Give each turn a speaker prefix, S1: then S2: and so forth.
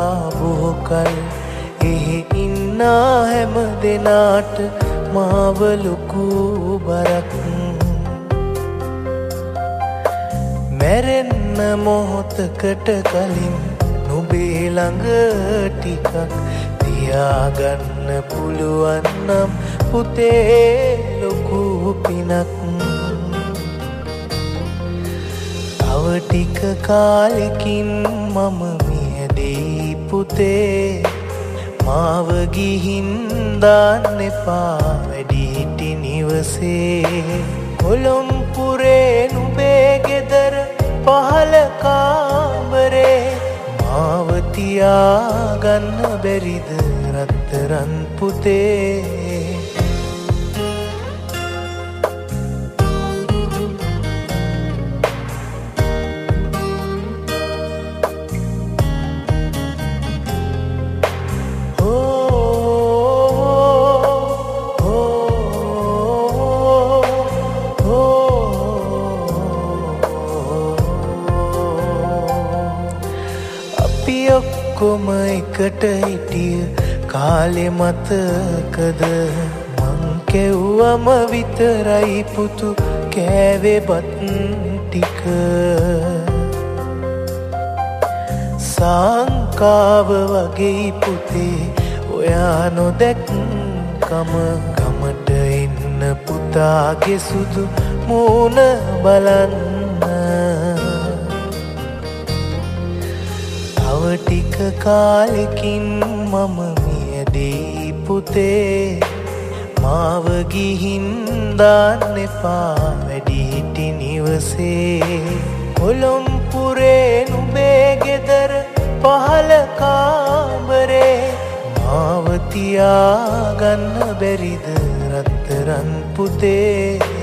S1: බොහෝ එහි ඉන්නා හැම දෙනාට මාව ලොකු බරක්. මැරෙන්න මොහොතකට කලින් නුඹේ ළඟ ටිකක් තියාගන්න පුළුවන් නම් පුතේ ලොකු පිනක්. තව ටික කාලෙකින් මම මියදී පුතේ මාව ගිහින් දාන්න එපා වැඩිහිටි නිවසේ. කොළොම්පුරේ නුඹේ ගෙදර පහළ කාමරේ මාව තියාගන්න බැරිද රත්තරන් පුතේ. ඔක්කොම එකට හිටිය කාලෙ මතකද මං කැව්වම විතරයි පුතු කෑවේ බත් ටික. සංකාව වගේ පුතේ ඔයා නොදැක්කම ගමට එන්න පුතාගේ සුදු මූණ බලන්න. තව ටික කාලෙකින් මම මියදී පුතේ මාව ගිහින් දාන්න එපා වැඩිහිටි නිවසේ. කොළොම්පුරේ නුඹේ ගෙදර පහළ කාමරේ මාව තියාගන්න බැරිද රත්තරන් පුතේ.